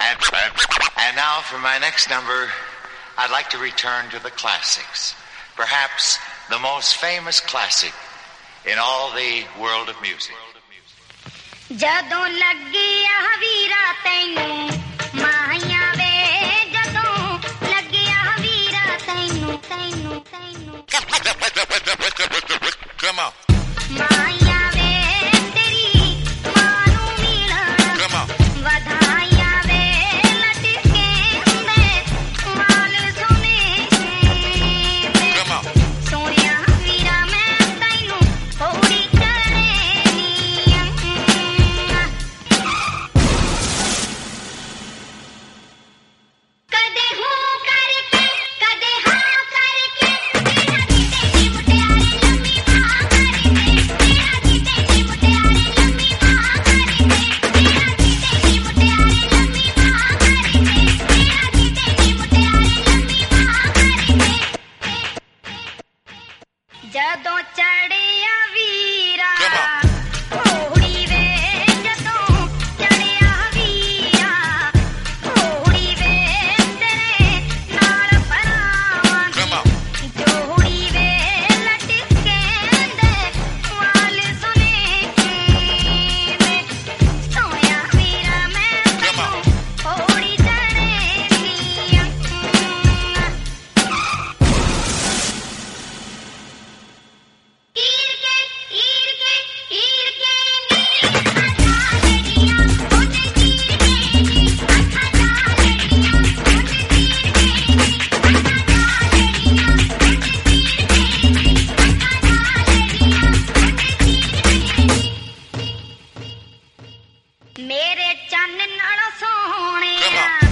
And now for my next number, I'd like to return to the classics. Perhaps the most famous classic in all the world of music. ਜਦੋਂ ਲੱਗਿਆ ਵੀਰਾ ਤੈਨੂੰ ਮਾਹੀਆਂ ਵੇ ਜਦੋਂ ਲੱਗਿਆ ਵੀਰਾ ਤੈਨੂੰ ਤੈਨੂੰ ਤੈਨੂੰ Come on. ਮਾਹੀਆਂ ਵੇ ਤੇਰੀ ਮਾਂ ਨੂੰ ਮਿਲਣ ਵਧਾਈਆਂ ਵੇ ਲਟਕੇ ਦੇ ਮਾਲ ਸੋਨੇ ਦੇ ਸੋਹਣਿਆ ਵੀਰਾ ਮੈਂ ਤੈਨੂੰ ਹੋੜੀ ਜਦੋਂ ਚੜਿਆ ਵੀਰਾ ਹੋੜੀ ਵੇ ਜਦੋਂ ਚੜਿਆ ਵੀਰਾ ਹੋੜੀ ਵੇ ਤੇਰੇ ਨਾਲ ਪਰਾਵਾਂਗੀ ਜੋੜੀ ਵੇ ਲਟਕੇ ਦੇ ਵਾਲ ਸੁਨੇ ਦੇ ਸੋਹਣਿਆ ਵੀਰਾ ਮੈਂ ਤੈਨੂੰ ਹੋੜੀ ਚੜੇਗੀ ਮੇਰੇ ਚੰਨ ਨਾਲ ਸੋਹਣਿਆ